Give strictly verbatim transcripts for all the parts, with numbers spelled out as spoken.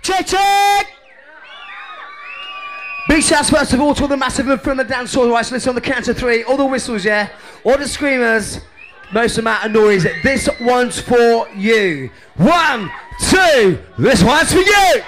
check, check! Big shouts first of all to all the massive and from the dance floor. Right, so listen on the count of three. All the whistles, yeah? All the screamers. Most amount of noise. This one's for you. One, two. This one's for you.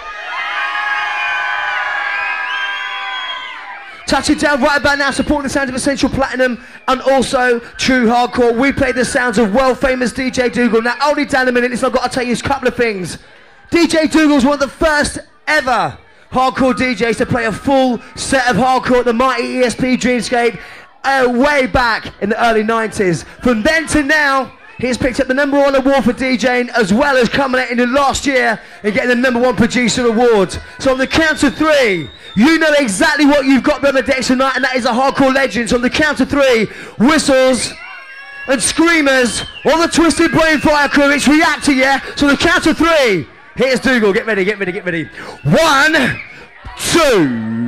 Touching down right about now, supporting the sounds of Essential Platinum and also True Hardcore. We play the sounds of world famous D J Dougal. Now, only down a minute, listen, I've got to tell you a couple of things. D J Dougal's one of the first ever hardcore D Js to play a full set of hardcore at the mighty E S P Dreamscape uh, way back in the early nineties. From then to now, he's picked up the number one award for DJing as well as coming out in the last year and getting the number one producer award. So on the count of three, you know exactly what you've got on the decks tonight, and that is a hardcore legend. So on the count of three, whistles and screamers, all the Twisted Brain Fire crew, it's reactor, yeah? So on the count of three, here's Dougal. Get ready, get ready, get ready. One, two,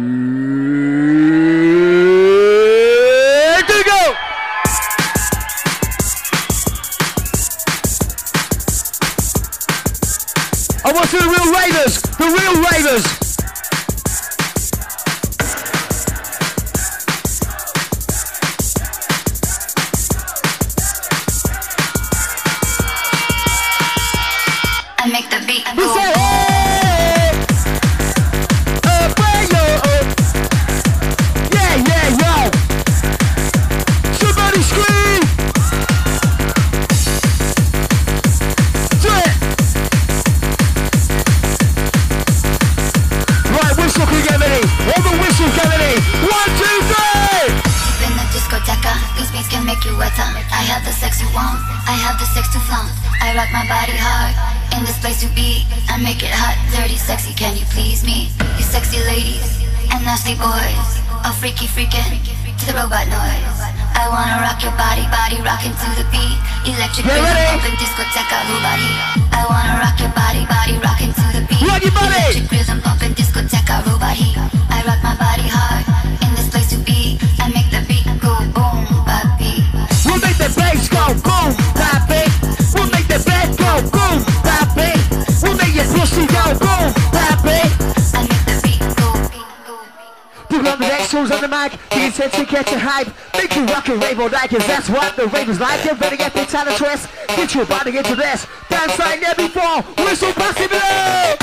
Dougal! I want to the real ravers, the real ravers. I make the beat We go. say hey, up where you up. Yeah, yeah, yo. Somebody scream. Do it. Right, whistle, can you get ready? All the whistles, get ready. One, two, three. Deep in the discoteca, these beats can make you wetter. I have the sex you want, I have the sex to flaunt. I rock my body hard, in this place to be. I make it hot, dirty, sexy, can you please me? You sexy ladies, and nasty boys, all freaky freaking to the robot noise. I wanna rock your body, body rocking to the beat. Electric Get rhythm ready. pumping discoteca, body. I wanna rock your body, body rocking to the beat. Rock your body. Electric rhythm pumping discoteca, body. I rock my body hard, in this place to be. I make the beat go boom, baby. We'll make the bass go boom, baby. We'll make the bed go boom, baby. We'll make your pussy go boom, baby. I make the beat go, beat go. Dougal on the next tools on the mic, the intent to get you hype. Make you rock and rave all night, cause that's what the ravers like. Get ready, get big time to twist. Get your body into this. Dance like never before. Whistle passive below.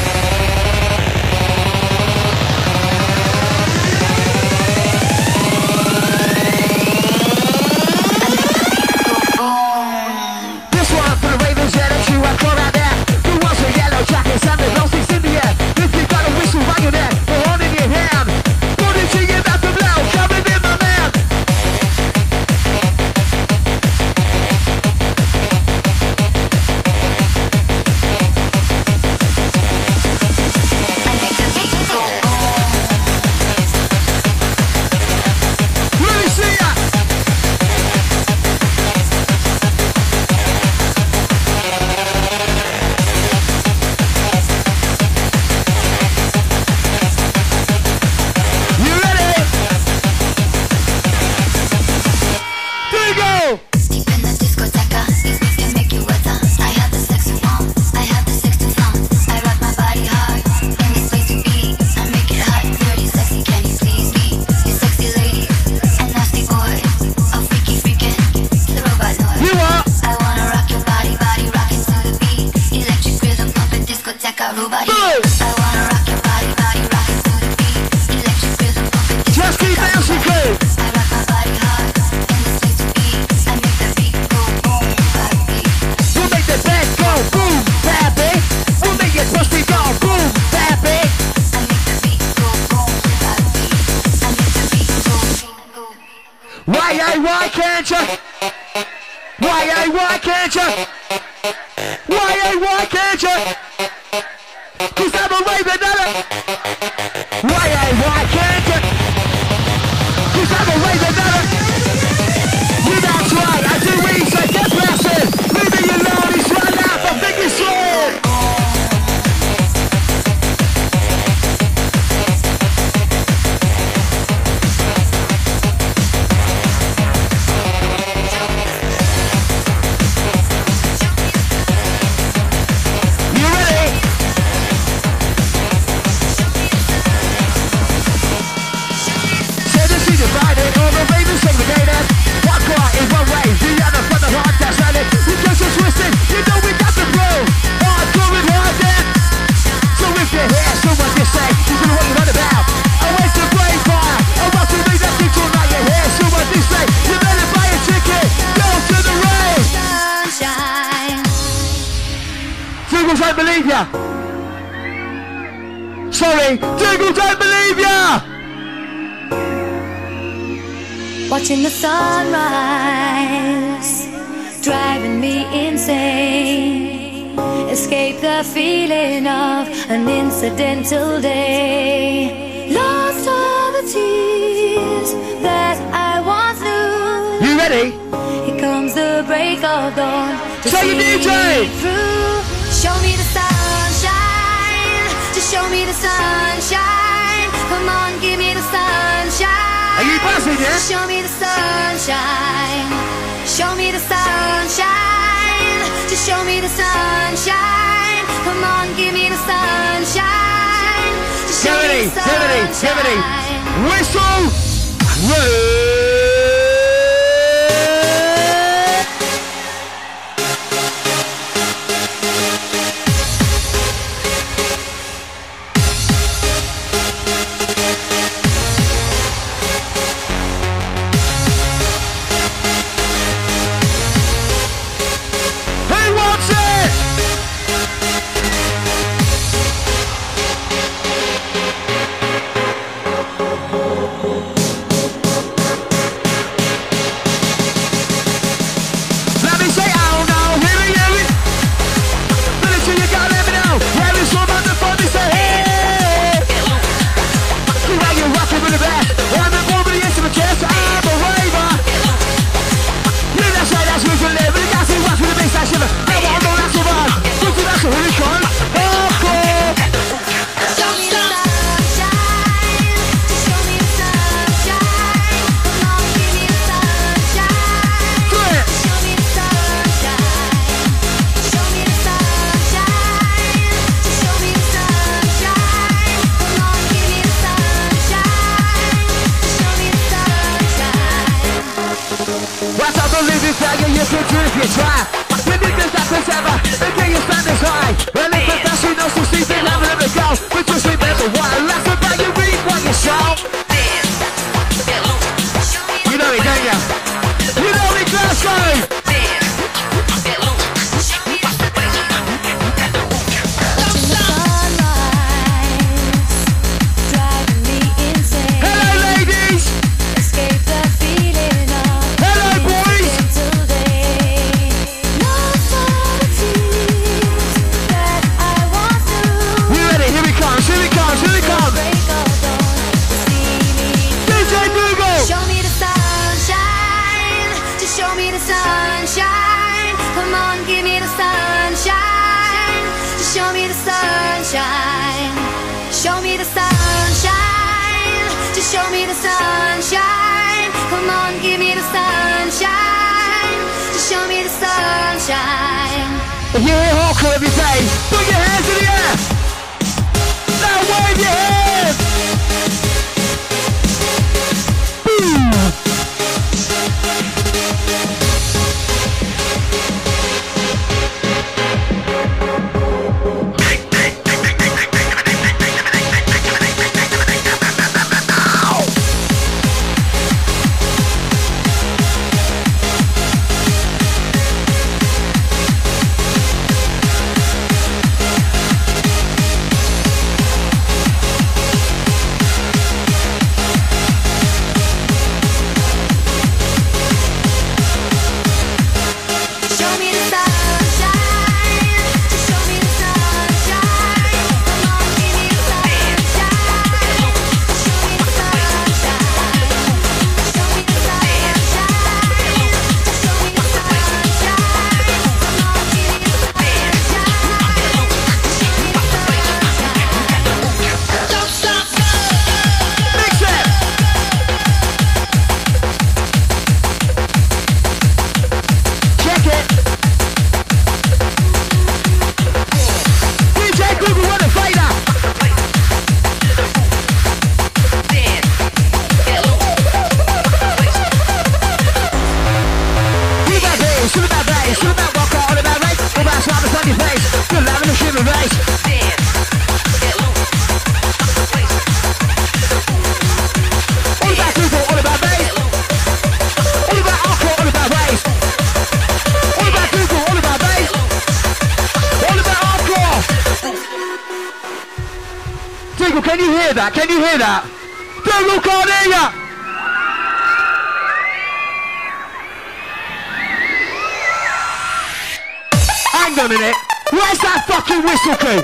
This one for the ravers, yeah, that's you, I call out there. Who wants a yellow jacket, and the glow sticks in the air? If you got a whistle right in there, the horn in your hand. Put it to your mouth and blow, coming in my man. I make the beat go. Let me see ya. You ready? There you go. Deep in the discoteca, these beats can make you wetter. I have the sex you want, I have the sex to flaunt. I rock my body hard, in this place to be. I make it hot, dirty, sexy, can you please me? You sexy ladies, and nasty boys, all freaky freaking to the robot noise. You are. I wanna rock your body, body rocking to the beat. Electric rhythm pumping discoteca, robot. Boom. I wanna rock your body, body rocking to the beat. Electric rhythm pumping Just keep discoteca, bouncing, robot. crew. I rock my body hard, in this place to be. I make the beat go boom, baby. We'll make the bed go boom, baby. We'll make your pussy go boom, baby. I make the beat go boom, baby. I make the beat go, go. Why, why, why can't you? Why, why, why can't you? Why, why, why can't you? Cause I'm a raver, nana. Why, why, why can't you? Cause I'm a raver, nana. You that's right, I do research, get blessed. Leave me alone, it's right now, I think it's strong. You ready? Sorry, Dougal don't believe ya! Watching the sunrise, driving me insane. Escape the feeling of an incidental day. Lost all the tears that I once knew. You ready? Here comes the break of dawn to Say see you D J! me through. Show me the sunshine, just show me the sunshine. Come on, give me the sunshine. Are you buzzing, yeah? Show me the sunshine. Show me the sunshine. Just show me the sunshine. Come on, give me the sunshine. Just show me the sunshine. Get ready, whistle, ready. If you're here hardcore every day, put your hands in the air! Now wave your hands! Boom! Dougal, can you hear that? Can you hear that? Dougal, can't hear ya! Hang on a minute. Where's that fucking whistle cue?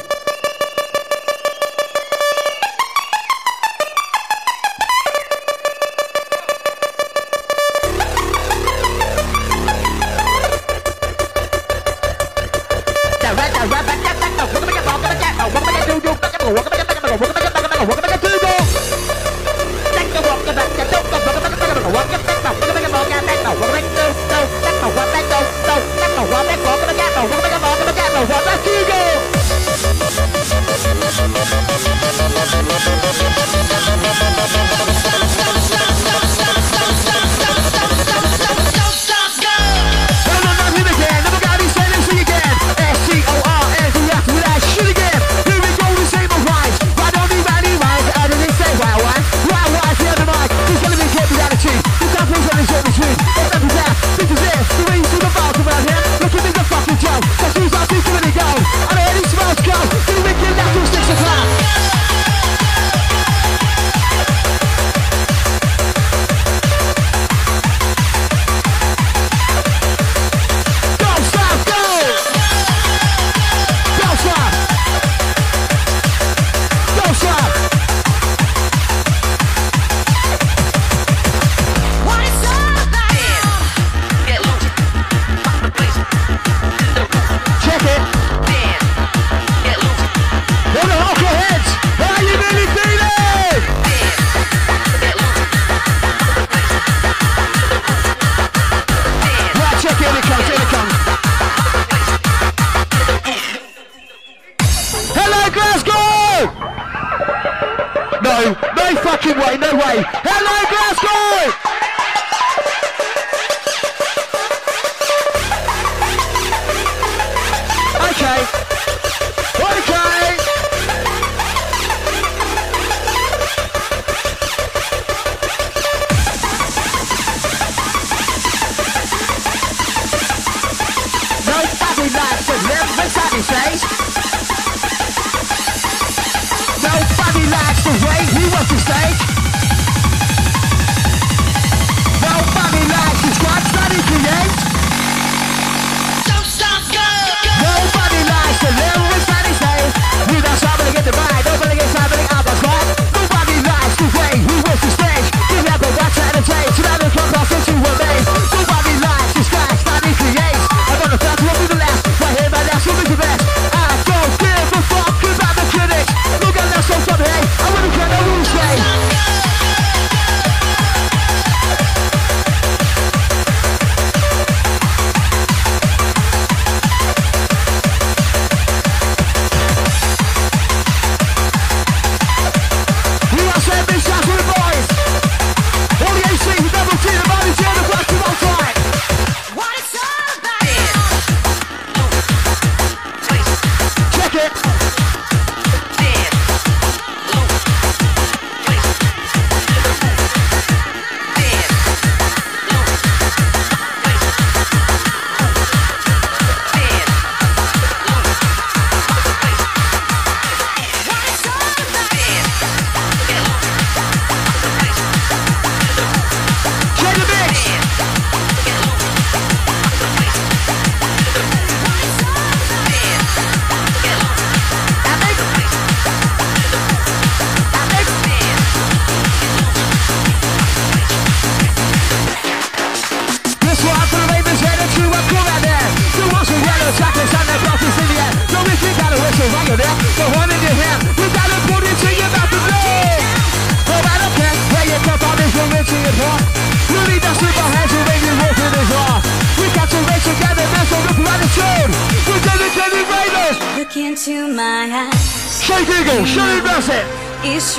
Into my eyes, Shay Dougal, Shay Bassett, it's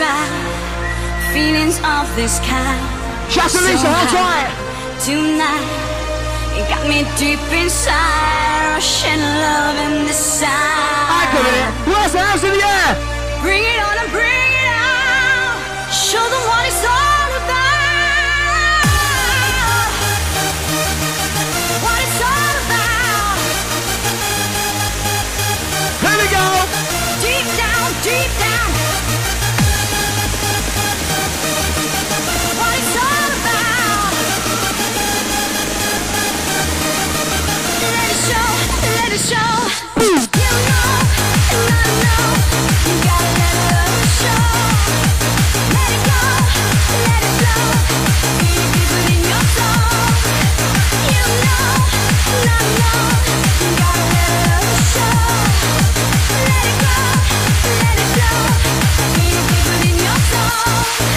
right. Feelings of this kind, Shaq and Lisa, hold tight. Tonight, it got me deep inside, rushing love in the side. I got it. Where's the hands in the air? Bring it on and bring it out. Show them what it's all about. What it's all about. Here we go. Deep down, deep down. it show. You know, and I know, you gotta let love show. Let it go, let it flow, feel it deep within your soul. You know, and I know, you gotta let love show. Let it go, let it flow, feel it deep within your soul.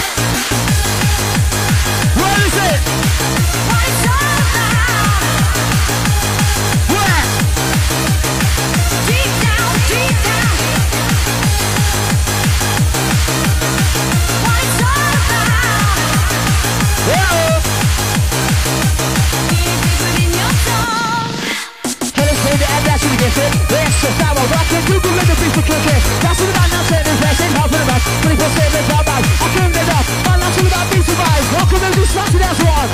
What is it? What it's all about. Where? Deep down, deep down. What it's all about. Whoa! Feel it deep within your soul. Hey, let's play the end, that's what we get it. Let's just have a rock and Google with the beat to kick it. That's what about now, saying impressing, helping the rest. twenty-four seven, bye bye. I couldn't get up. Man, that's all about beat to vibes. Welcome to this Saturday as one.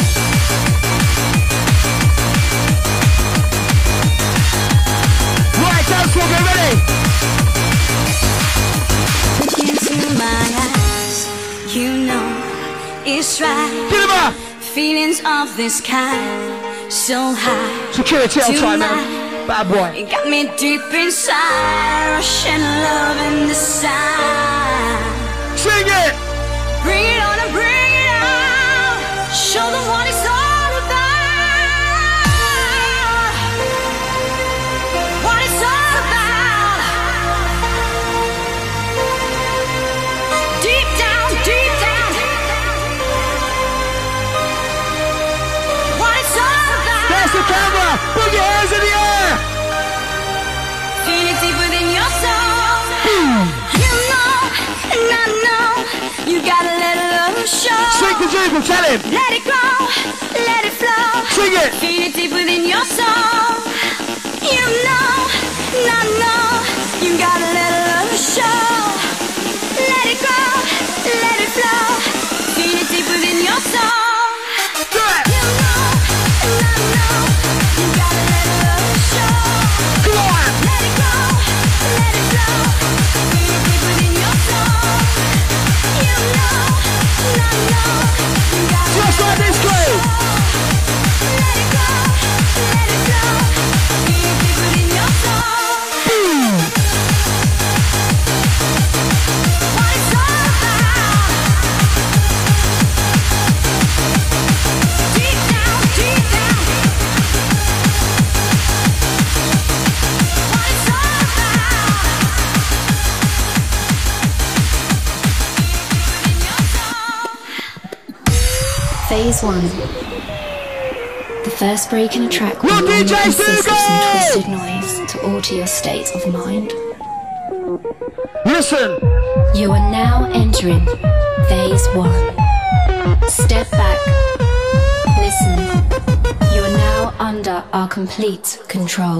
Right, dance floor, get ready. Look into my eyes, you know it's right. Get him up. Feelings of this kind, so high. Security outside, man. Bad boy. It got me deep inside, rushing love in the side. Sing it. Bring it on and bring it out. Show them what it's all about. What it's all about. Deep down, deep down. What it's all about. There's the camera. Put your hands in the air. Feel it deep within your soul. You know, and I know, you gotta let love show. Sing the jingle, tell him. Let it go, let it flow. Sing it. Feel it deep within your soul. You know, and I know, you gotta let love show. Let it go, let it flow. Feel it deep within your soul. Do it. You know, and I know, you gotta let love show. Come on. Let it go, let it flow. Feel it deep within your soul. You know, and I know, you gotta Just like this crew. let it go, let it flow. Feel it deep within your soul. What it's all about. Deep down, deep down. What it's all about. Within your soul. Phase one. The first break in a track will Look, normally D J consist of some Sugo! twisted noise to alter your state of mind. Listen. You are now entering phase one. Step back. Listen. You are now under our complete control.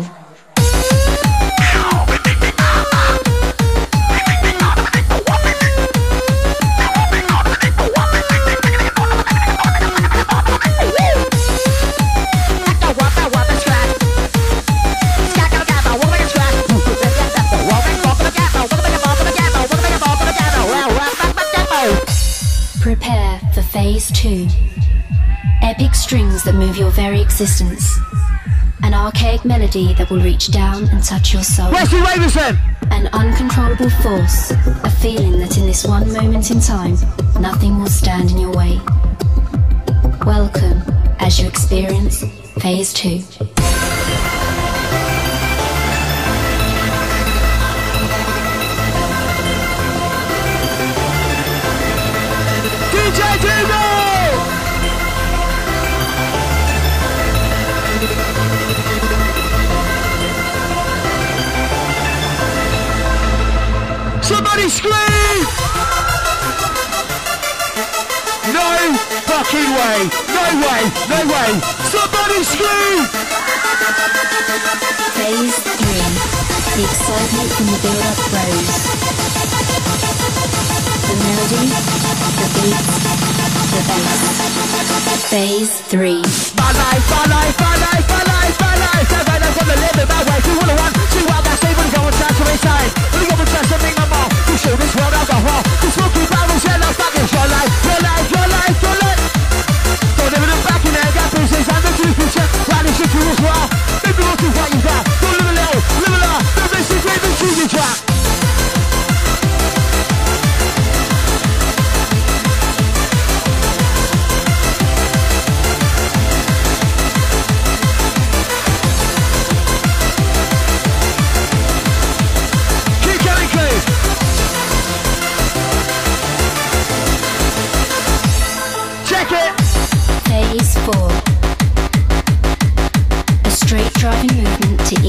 Prepare for phase two. Epic strings that move your very existence. An archaic melody that will reach down and touch your soul. Wesley Ravenson. An uncontrollable force. A feeling that in this one moment in time, nothing will stand in your way. Welcome as you experience phase two. D J Dougal. Somebody scream! No fucking way! No way! No way! Somebody scream! Phase three. The excitement from the build-up grows. The melody, the beat, the bass. Phase three. My life, my life, my life, my life, my life. Never, never wanna live it my way. Two one one, two out that same and go and try to inside. When you go and try to make my mouth, you show this world alcohol. You smoky barrels, yeah, no fucking your life, your life, your life, your life. Don't ever look back in there, got pieces and the truth is check. Why this shit you as well? Maybe we'll see what you got. Don't live a little,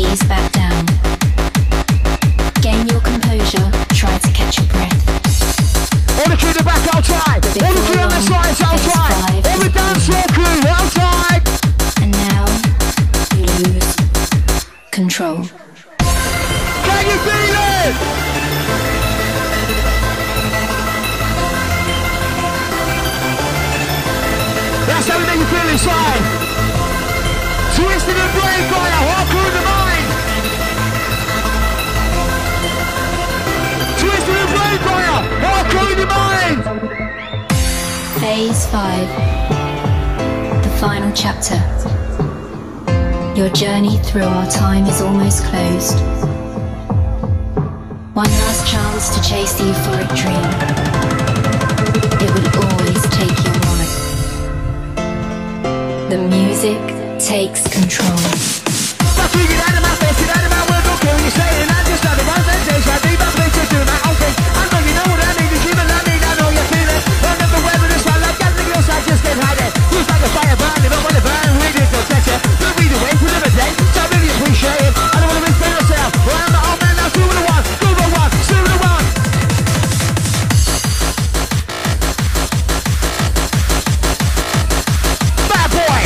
ease back down. Gain your composure, try to catch your breath. All the crew in the back, I'll try. All the crew on the sides, I'll try. All the dance floor crew, I'll try. And now, you lose control. Can you feel it? That's how we make you feel inside. Twisted and brave fire, hardcore in the mind. Twisted and brave fire, hardcore in the mind. Phase five. The final chapter. Your journey through our time is almost closed. One last chance to chase the euphoric dream. It will always take your life. The music takes control. Fucking get out of my face, get out of my world, don't care what you're saying. I just have the one sensation, I need my place to do my own thing. I know you know what I need, you keep it like me, I know you feel it. I never wear this one, like everything else, I just get hide it. Feels like a fire burn, if I want to burn, we just don't touch it. Don't be the way for the day, so I really appreciate it. I don't want to misspend myself, well I'm the old man, now do what I want, do what I want, do what I want. Bad boy!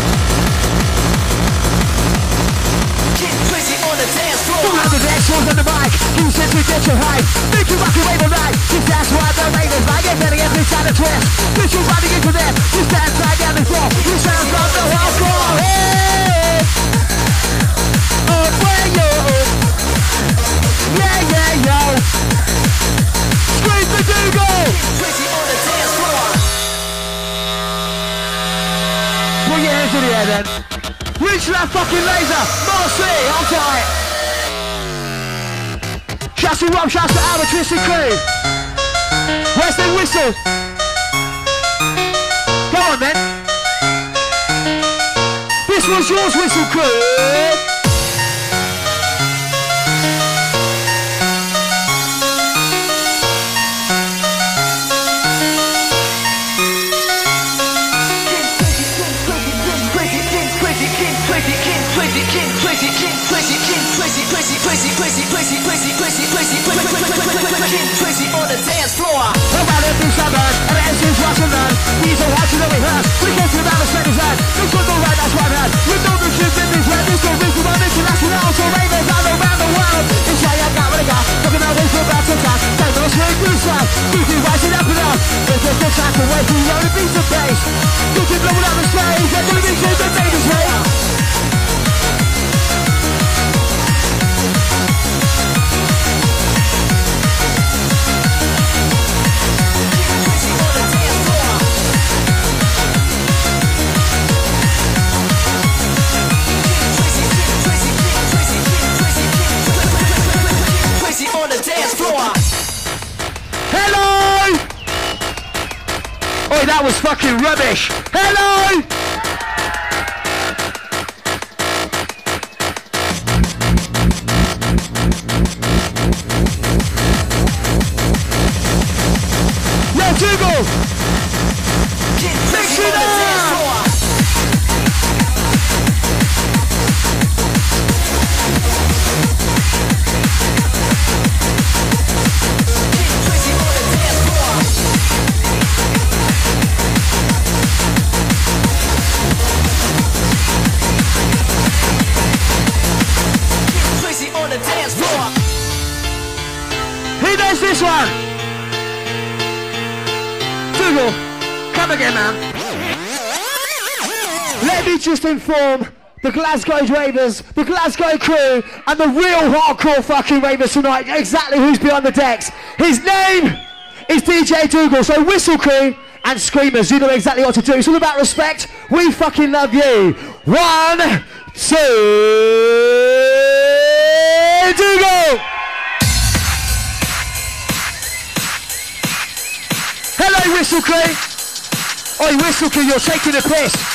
The dance floor's on the mic, you said to get your height. Make you rock away the night, just that's why the ravers like it. Better every time a twist, push you running into them. You stand right down the floor, you sound like the hardcore. Hey! Oh, where you? Yeah, yeah, yo. Scream the Dougal! Crazy on the dance floor. Put your hands in the air then. Reach for that fucking laser, Marcy, I'll try it. Shouts to Rob, shouts to our Twisted crew. Where's the whistle? Go on then. This one's yours, Whistle crew. Crazy on the dance floor. About every summer, and as he's watching them, he's a watching that we heard. We can't see about the spread his head. This one's alright, that's one hand. You know the shit in this head. This one's this one, international, so ravers all around the world. It's how you got what I got. Talking about this, we're about to talk. Take no straight through side. Keep it rising up and up. It's just a track away from the only piece of bass. You can blow it out the stage, and do this is the Davis way. Oi, that was fucking rubbish. Hello! Yo, Dougal! Mix it up! Who knows this one? Dougal, come again, man. Let me just inform the Glasgow ravers, the Glasgow crew, and the real hardcore fucking ravers tonight exactly who's behind the decks. His name is D J Dougal. So Whistle crew and Screamers, you know exactly what to do. It's all about respect. We fucking love you. One, two, Dougal! Hello, Whistle crew. Oi, Whistle crew, you're taking a piss.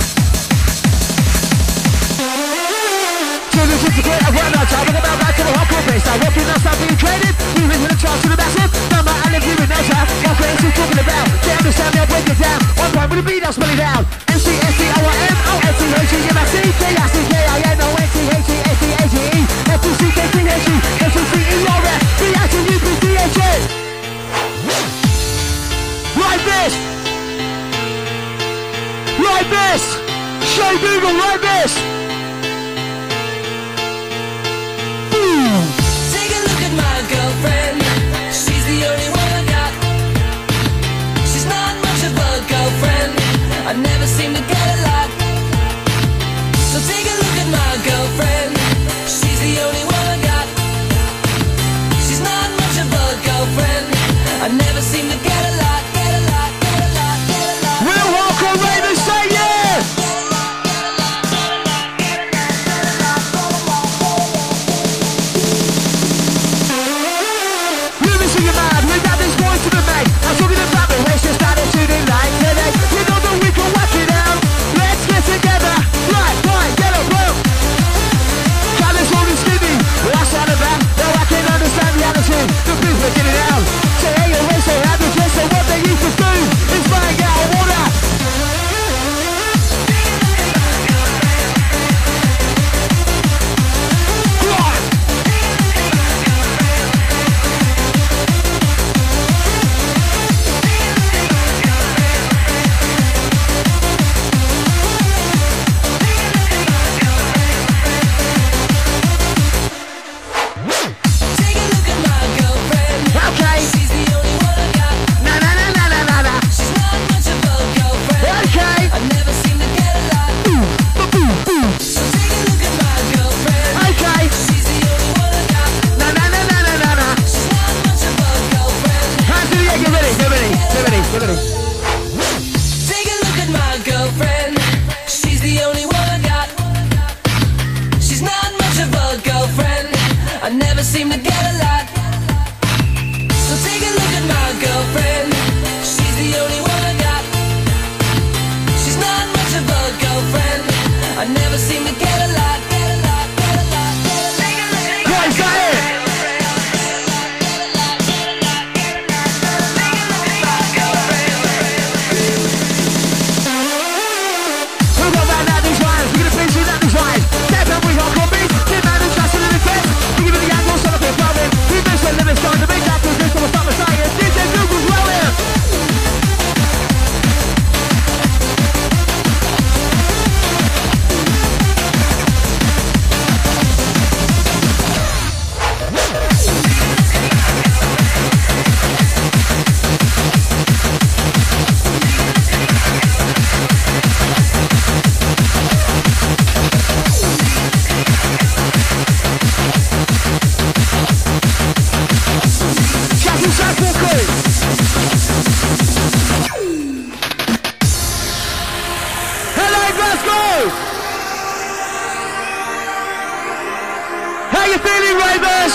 To listen to great, I've run out of time, I'm about back to the hardcore. the bass, now walking on start being traded. Moving with a charge to the massive. No matter if you're in no time. What crazy talking about? They understand me, I'll break it down. One point with a beat, I'll spell it out. M C S T O I M O S T H E M I C K I C K I N O N T H E S T H E E F U C K T H E S U C E R F B S U P C H E. Like this. Like this. Show Google like this. Boom. Take a look at my girlfriend. She's the only one I got. She's not much of a girlfriend. I never seem to get a lot. So take a look at my girlfriend. She's the only one I got. She's not much of a girlfriend. I never seem to get a lot. Get a lot, get a lot, get a lot. Will Walker Ravens say yeah! You're missing your mind, we've got this voice to the mate. I'm talking about the race, just started shooting like today. You know that we can work it out. Let's get together. Right, right, get up, bro. Colours on and skinny. What's that about? Now I can understand the attitude. The people are getting out. Say, hey, you're race, so have the dress, so what they used to do is bang out water. Take a look at my girlfriend. Okay. She's the only one I got. Na na na na na na na. She's not much of a girlfriend. Okay. I never seem to get a lot. So take a look at my girlfriend. Okay. She's the only one I got. Na na na na na na na. She's not much of a girlfriend. Hands in the air, get ready, get ready, get ready, get ready. Take a look at my girlfriend. She's the only one I got. She's not much of a girlfriend. I never seem to get a lot. So take a look at my girlfriend. She's the only one I got. She's not much of a girlfriend. I never seem to get a lot. Get a lot, get a lot, get a lot. Take a look at my Right, is that it? We've got round out these lines, we're gonna finish it out these lines. Step up, we got combis, get man and trust in the defense. We give it the angle, son of a problem. We miss the limits, time to make that to this, so we'll start the science. D J Google's well here. Shouting shout for crew. Hello Glasgow! How you feeling, Ravers?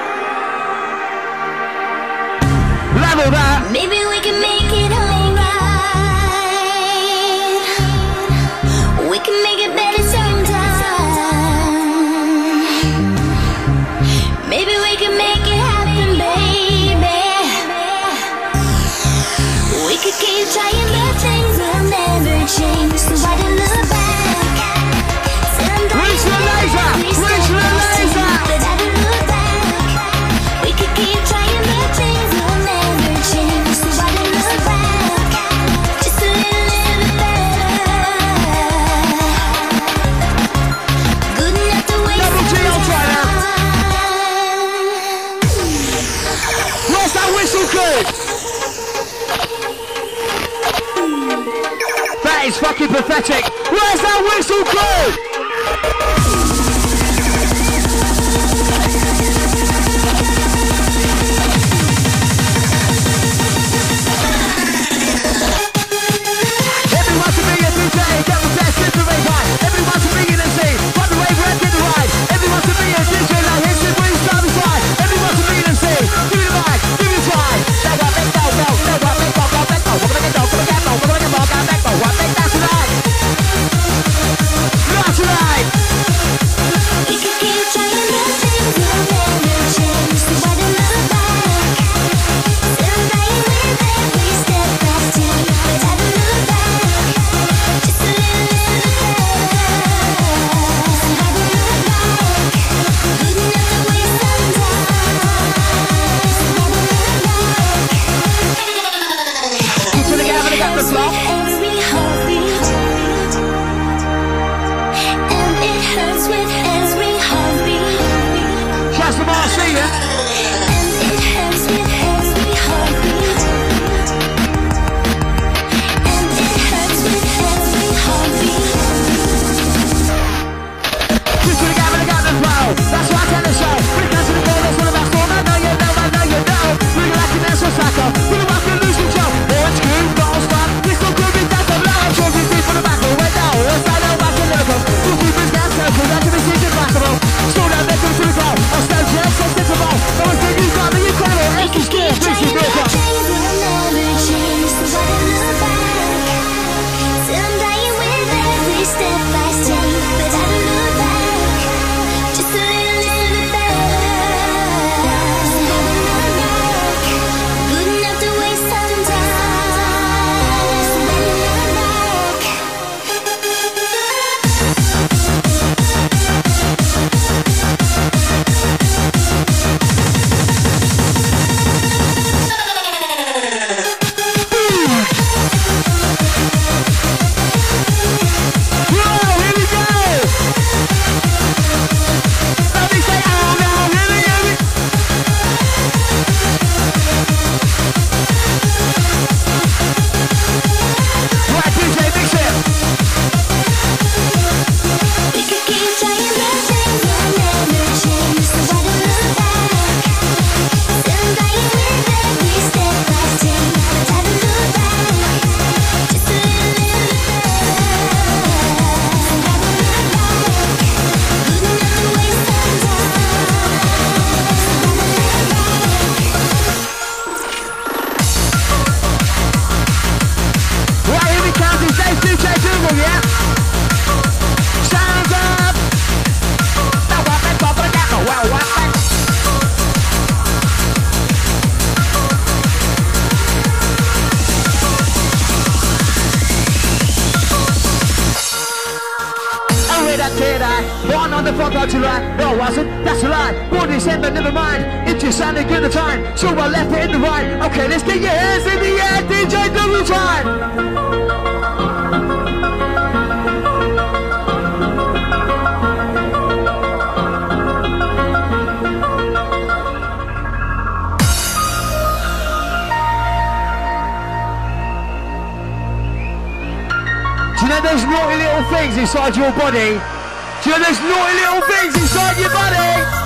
Level that. Maybe we can make it alright. We can make it better sometime. Maybe we can make it happen, baby. We could keep trying, but things will never change. So why don't look back? Said I'm dying Reach the laser! to Reach the understand, laser! but I don't look back. We could keep trying, but things will never change. So why don't look back? Just a little, little better. Good enough to waste Double G, I'll try now. time. Where's that whistle crew? That is fucking pathetic. Where's that whistle crew? Everyone's a million D J, get the best, get the rave high. Everyone's a million M C, run the wave, rap, get the ride. Everyone's a million D J, now hits it, breathe, start the slide. Everyone's a million M C, give me the mic, give me the slide. They got big go, go, they got big go, go, big go. We're gonna get go, we're gonna get go, we're gonna get go, got big go. One big dance tonight. Not tonight. did I? Born on the fourth of July. No, I wasn't. That's a lie. Born December, never mind. It just sounded good at the time, so I left it in the right. Okay, let's get your hands in the air, D J Double time. Do you know there's naughty little things inside your body? Do you know there's naughty little things inside your body?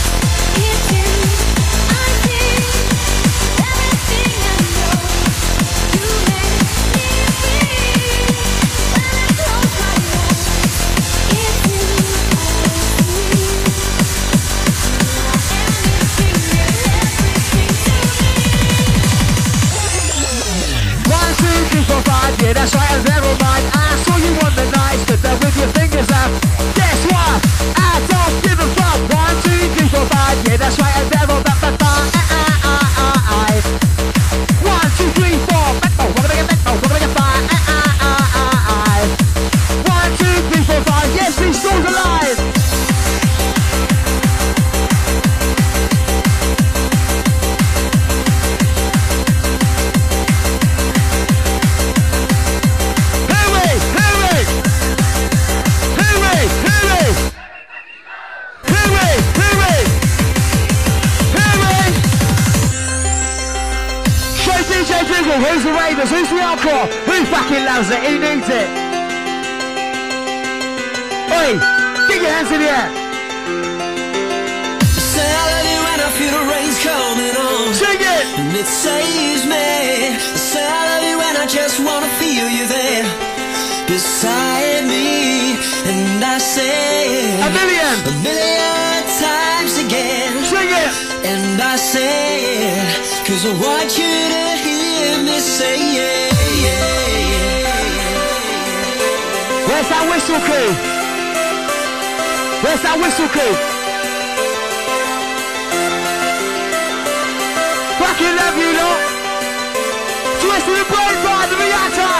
Yeah, that's right, and never mind. I saw you on the night, stood there with your fingers up. Guess what? I don't give a fuck. One, two, three, four, five. Yeah, that's right, and never mind. One, two, three, four. We're gonna get back, we're gonna get five. One, two, three, four, five. Yes, these stores alive. Who's the ravers? Who's the hardcore? Who fucking loves it? Who needs it? Oi! Get your hands in the air! Say I love you when I feel the rain's coming on. Sing it! And it saves me. Say I love you when I just wanna feel you there beside me. And I say a million! A million times again. Sing it! And I say cause I want you to hear me say yeah, yeah, yeah. Where's that whistle crew? Where's that whistle crew? Fucking love you lot! Twisted and blown by the reactor!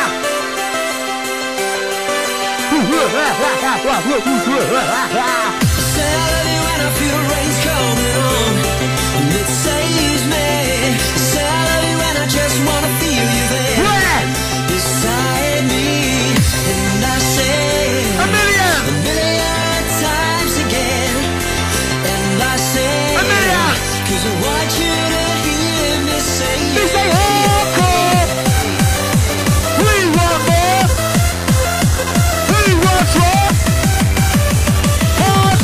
Say I love you when I feel the rain's coming on. And it saves me. Say I love you when I just wanna feel you there Where? beside me. And I say A million! a million times again. And I say A million! cause I want you to hear me say You yeah. say hardcore! We want more! Who wants more? Hardcore!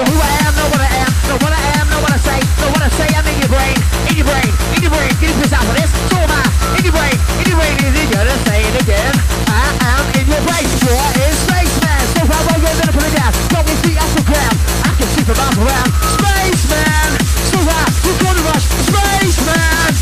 Know who I am, know what I am, know what I am, know what I say, know what I say, I'm in your brain, in your brain, in your brain, get this out of this, so am I, in your brain, in your brain, is it gonna say it again? I am in your brain, you're in Spaceman, so far away, you're gonna put it down, got me feet off the ground, I can see from miles around, Spaceman, so high, you're gonna rush, Spaceman!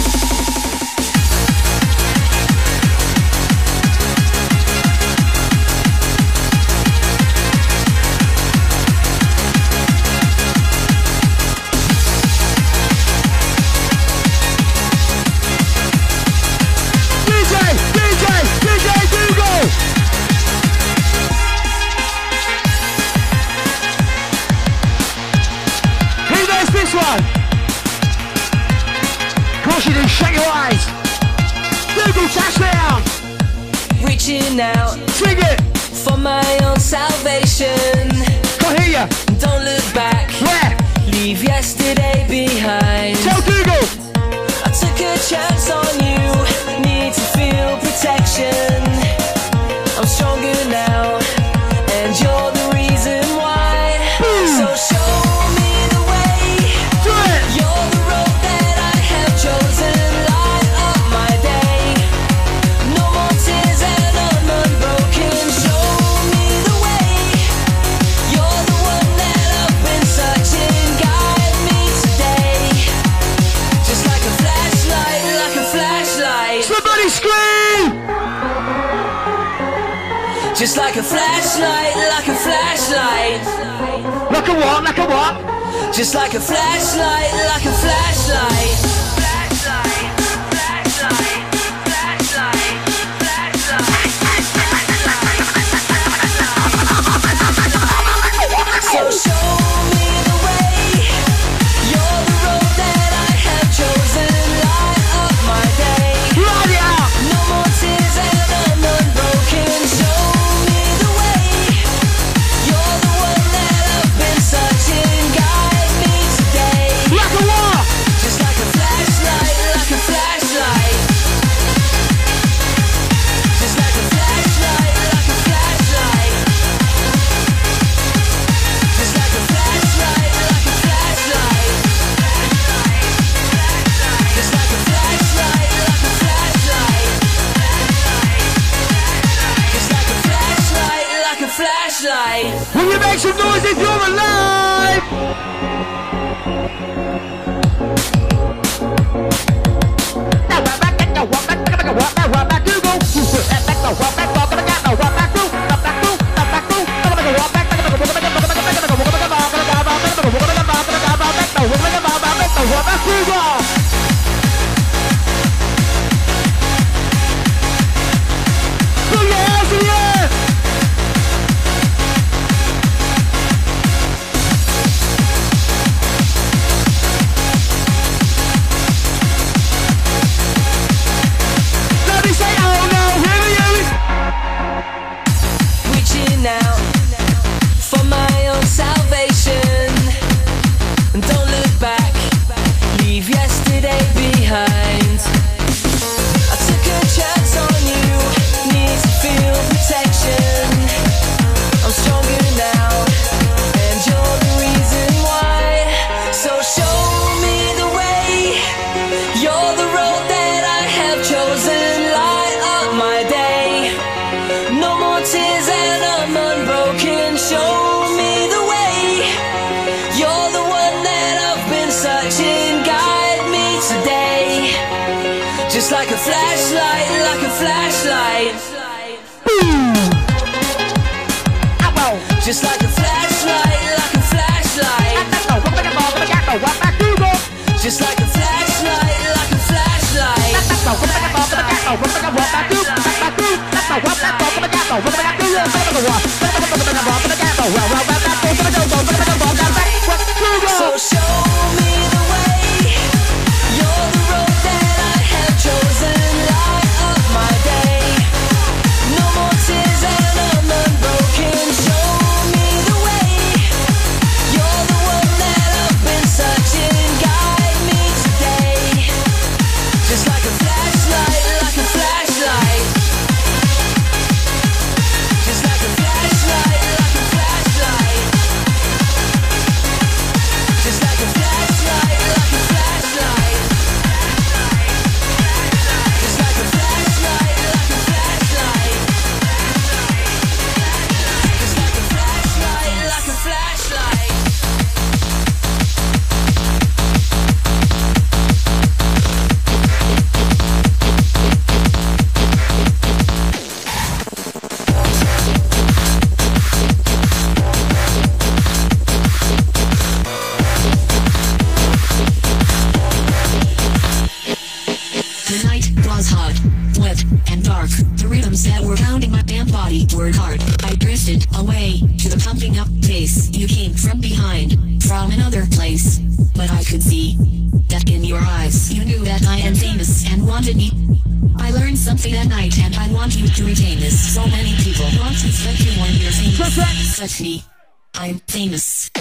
Shut your eyes! Google touchdown! Reaching out, sing it! For my own salvation. Can't hear ya! Don't look back. Where? Leave yesterday behind. Tell Google! I took a chance on you. Need to feel protection. I'm stronger now, and you're the reason why. Boom. So show me the way. Do it! You're the road that I have chosen. Just like a flashlight, like a flashlight. Like a what, like a what? Just like a flashlight, like a flashlight. Flashlight, flashlight, flashlight, flashlight. So show me the way. You're the road that I have chosen. Light up my day. Light it up. No more tears and I'm unbroken. Show Will you make some noise if you're alive? Just like a flashlight, like a flashlight. Boom! Just like a flashlight, like a flashlight. Just like a flashlight, like a flashlight. So show me the way. You're the road that I have chosen. Light up my day. No more tears and I'm unbroken. Show me the way. from another place. But I could see that in your eyes. You knew that I am famous and wanted me. I learned something that night and I want you to retain this. So many people want to spend you on your famous. Such me. I'm famous.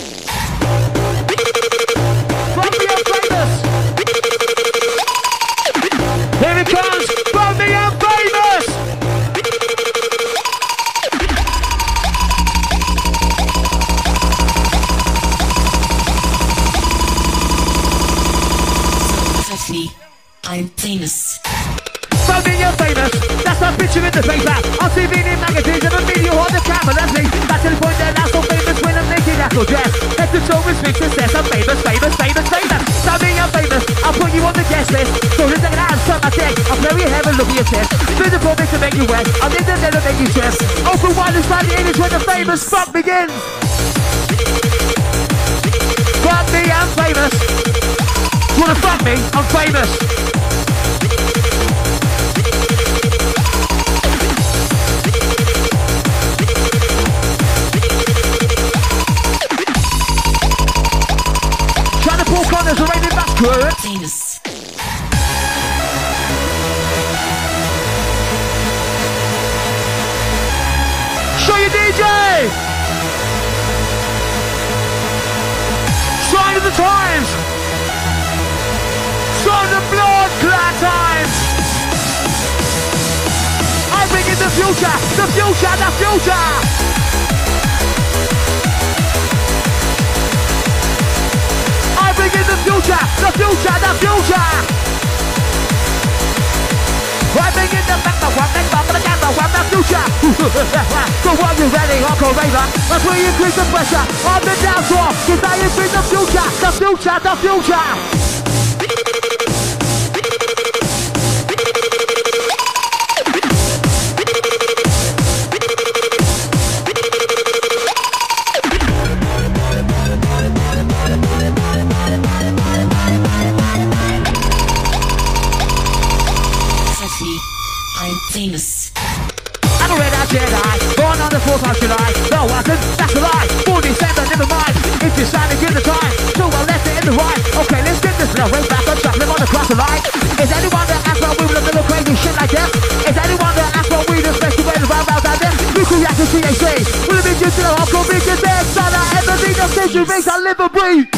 From me, I'm famous. Here it comes. From me, I'm famous. Such me. I'm famous. From me, you're famous. That's my picture in the paper. On T V, in magazines, and a video on the camera. That's me. That's to the point that I'm so famous when I'm naked, that's all dress. Head to toe with big success. I'm famous, famous, famous, famous. From me, I'm famous. I'll put you on the guest list. So let's take it out and suck my dick. I'll blow your hair and look at your chest. Spin the to make you wet. I'm in the middle to make you stress. Open wide and slide the image when the famous fuck begins. Fuck me, I'm famous. Wanna fuck me? I'm famous. Trying to pull corners, raining back current. Famous. Show your D J! Sign of the times! Sign of blood clot times! I bring in the future! The future! The future! I bring in the future! The future! The future! I bring in the back, the one, the back, the camera, one, the future. So are you ready, hardcore raver? That's where you increase the pressure on the dance floor. Cause I bring the future, the future, the future. Famous. I'm a red-eyed Jedi, born on the fourth of July. No, I wasn't, that's a lie. Born December, never mind. It's just time to give the time. So I left it in the right. Okay, let's get this now. Way back on track, live on the cross the line. Is anyone that acts like we with a little crazy shit like that? Is anyone that acts like we the special way to run around like this? You can react to T H C. Will it be just to the hardcore bitches there? Son, I ever be the century makes I live and breathe.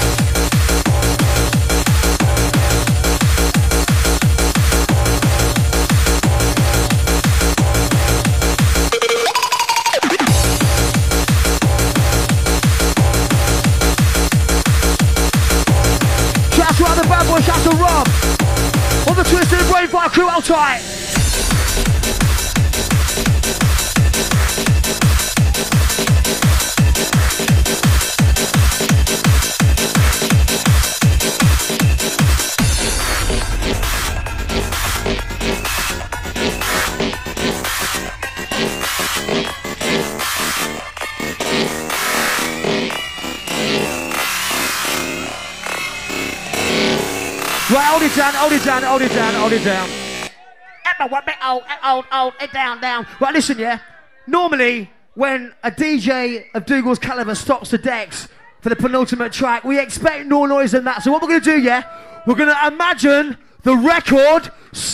Shout to Rob on the Twisted Brain Fire crew outside. Right, hold it down, hold it down, hold it down, hold it down. Hold, hold, hold it down, down. Right, listen, yeah. Normally, when a D J of Dougal's caliber stops the decks for the penultimate track, we expect more noise than that. So what we're going to do, yeah, we're going to imagine the record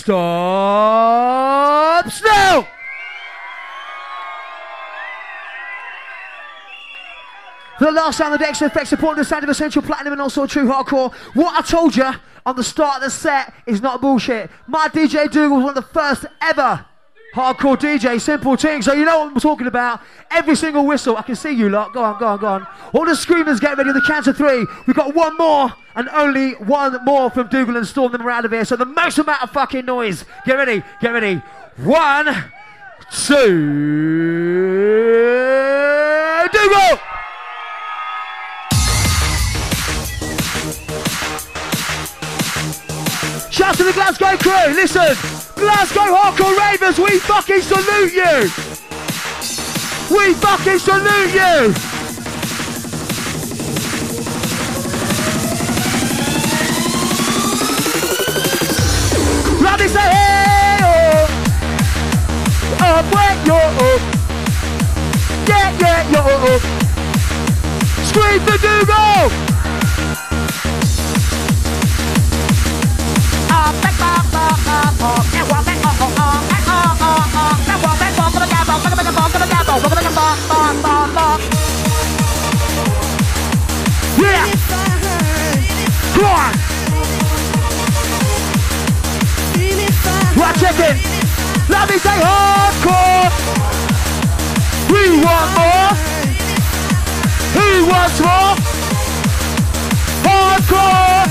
stops now. For the last sound, the decks effects supporting the sound of Essential Platinum and also True Hardcore. What I told you on the start of the set is not bullshit. My D J Dougal was one of the first ever hardcore D J, simple thing. So you know what I'm talking about. Every single whistle. I can see you lot. Go on, go on, go on. All the screamers get ready. The count of three. We've got one more and only one more from Dougal and Storm. Them out of here. So the most amount of fucking noise. Get ready, get ready. One, two, Dougal! Shout to the Glasgow crew, listen! Glasgow hardcore ravers, we fucking salute you! We fucking salute you! Let me say hey oh! Up where you're up! Yeah, yeah, you're up! Scream three for Dougal! Yeah! Come on! Right, check it! Let me say hardcore! We want more! Who wants more? Hardcore!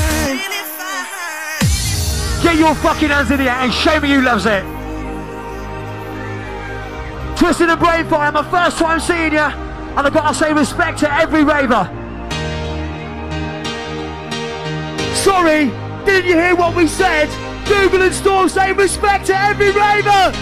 Get your fucking hands in the air and show me who loves it. Twisted and Brainfire, my first time seeing you, and I've got to say respect to every raver. Sorry, didn't you hear what we said? Dougal and Storm say respect to every raver.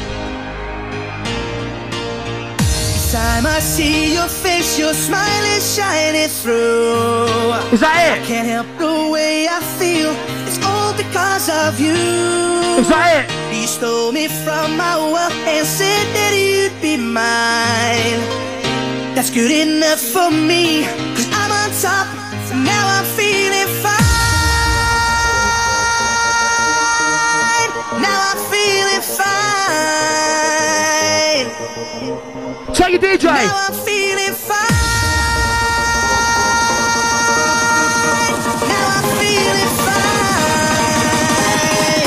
Time I see your face, your smile is shining through. Is that it? I can't help the way I feel. It's all because of you. Is that it? You stole me from my world and said that you'd be mine. That's good enough for me, cause I'm on top. Now I'm feeling fine. Now I'm feeling fine. Take your D J. Now I'm feeling fine. Now I'm feeling fine.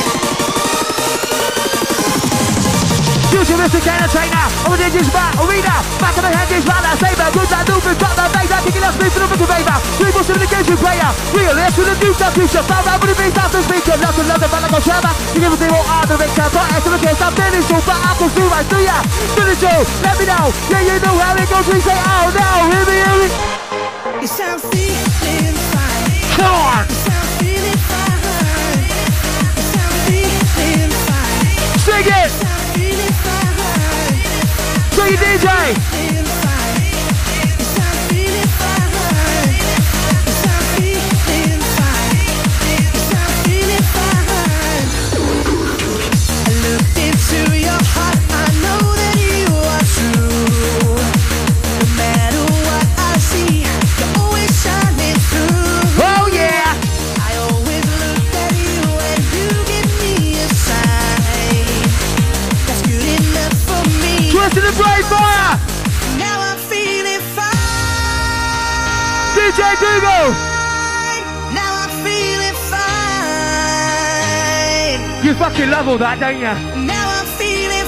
Futuristic entertainer, all the digits back, arena, back of the hand is right, that saber, good that movement, got the bass, that kicking us, move to the fucking raver, three balls in the engagement player, real, yes, with the new stuff, future, found out with the beat, after speaker, love to love the band like a shabba, you give a zero, I'm the victor, but it's the case, I'm finished, so but I can do right, do ya, finish you, let me know, yeah, you know how it goes, we say, oh, now, hear me, hear me, Yes, I'm feeling fine. come on, Yes, I'm feeling fine. Yes, I'm feeling fine. sing it, Yes, I'm feeling fine. so you D J, Feeling fine. Yes, I'm feeling fine. Yes, I'm feeling fine. Yes, I'm feeling fine. I looked into your heart. I know that you are true. No matter what I see, you're always shining through. oh yeah, I always look at you and you give me a sign. That's good enough for me. Twisted and Brainfire, Now I'm feeling fine. D J Dougal, Now I'm feeling fine. you fucking love all that, don't you? Now I'm feeling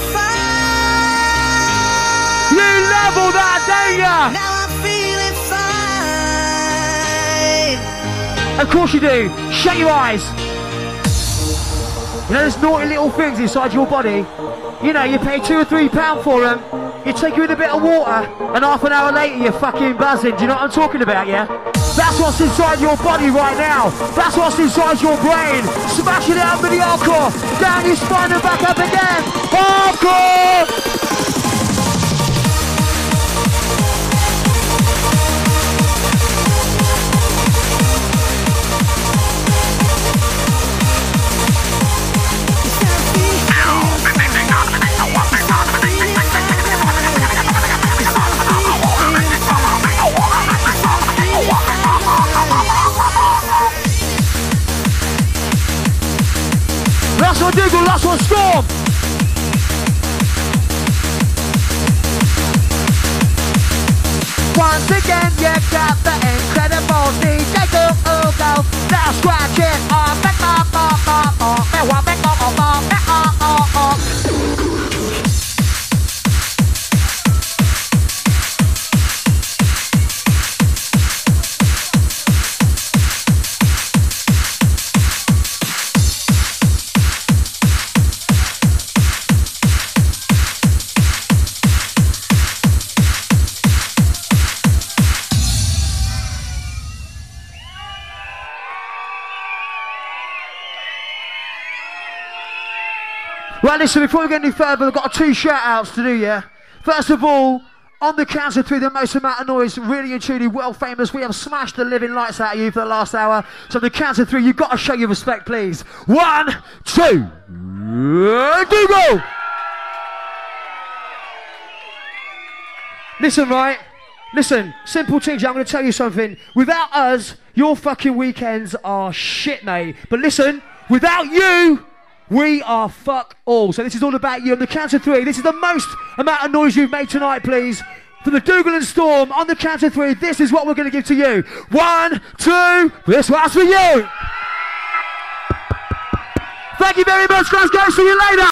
fine. You love all that, don't you? Now I'm feeling fine. Of course you do. Shut your eyes. You know those naughty little things inside your body? You know, you pay two or three pound for them, you take you in a bit of water, and half an hour later you're fucking buzzing. Do you know what I'm talking about, yeah? That's what's inside your body right now. That's what's inside your brain. Smash it out with the hardcore. Down your spine and back up again. Hardcore! Last one Dougal, last one Storm. Once again, you got the incredible D J Dougal. Now scratch it off, back off, off, off, off, back off, back off, off, back off, off, off. Right, listen, before we get any further, I've got two shout-outs to do, yeah? First of all, on the count of three, the most amount of noise, really and truly well famous. We have smashed the living lights out of you for the last hour. So on the count of three, you've got to show your respect, please. One, two, Dougal! Listen, right? Listen, simple things, I'm going to tell you something. Without us, your fucking weekends are shit, mate. But listen, without you, we are fuck all. So this is all about you. On the count of three, this is the most amount of noise you've made tonight, please. From the Dougal and Storm, on the count of three, this is what we're going to give to you. One, two, this one's for you. Thank you very much, guys. Guys, see you later.